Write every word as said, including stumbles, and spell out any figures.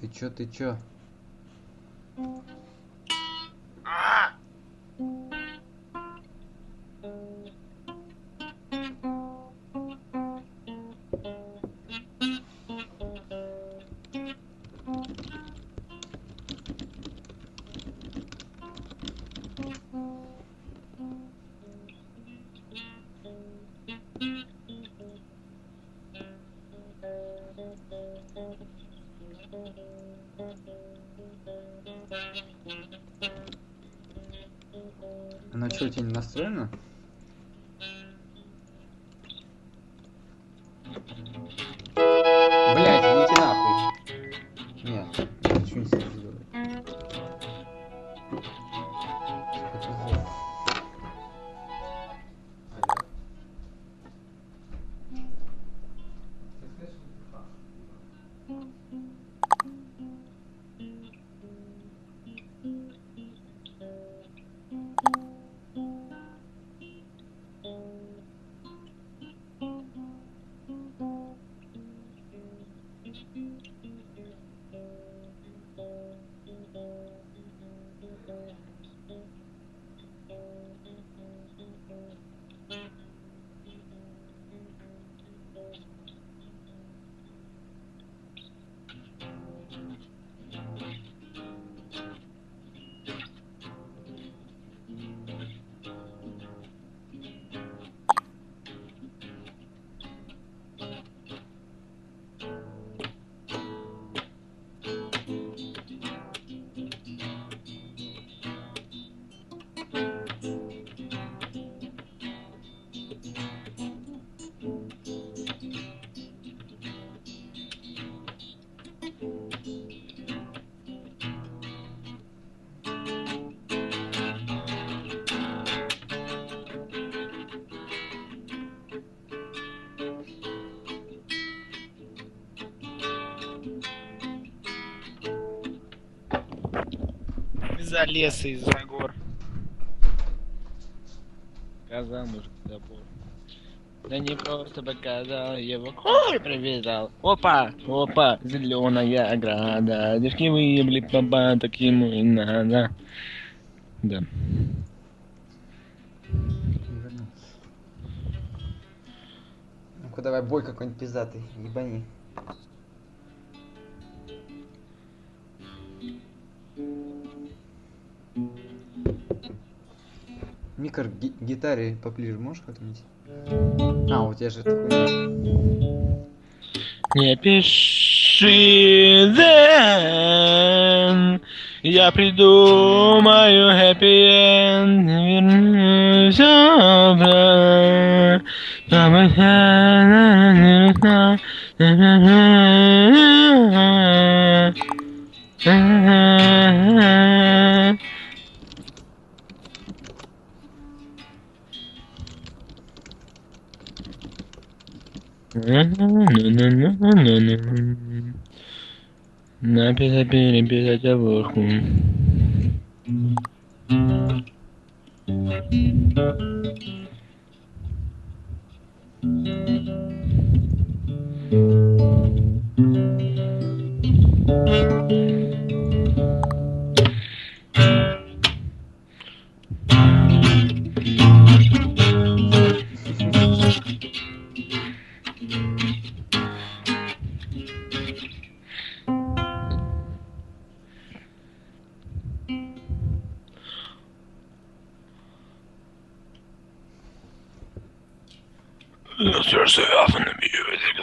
Ты чё, ты чё? Она что, у тебя не настроена? Блять, идите нахуй. Нет, ничего не стоит сделать. Из-за леса, из-за гор. Сказал мужик забор. Да не просто показал, его хуй привязал. Опа, опа, зеленая ограда. Девки выебли папа, так ему и надо. Да. Ну-ка давай бой какой-нибудь пиздатый, ебани. Микро ги гитаре поближе можешь как-нибудь? А, у тебя же такой... Не пиши, then я придумаю happy end. Вернусь обратно. Написать, переписать обложку. Seriously, often the music.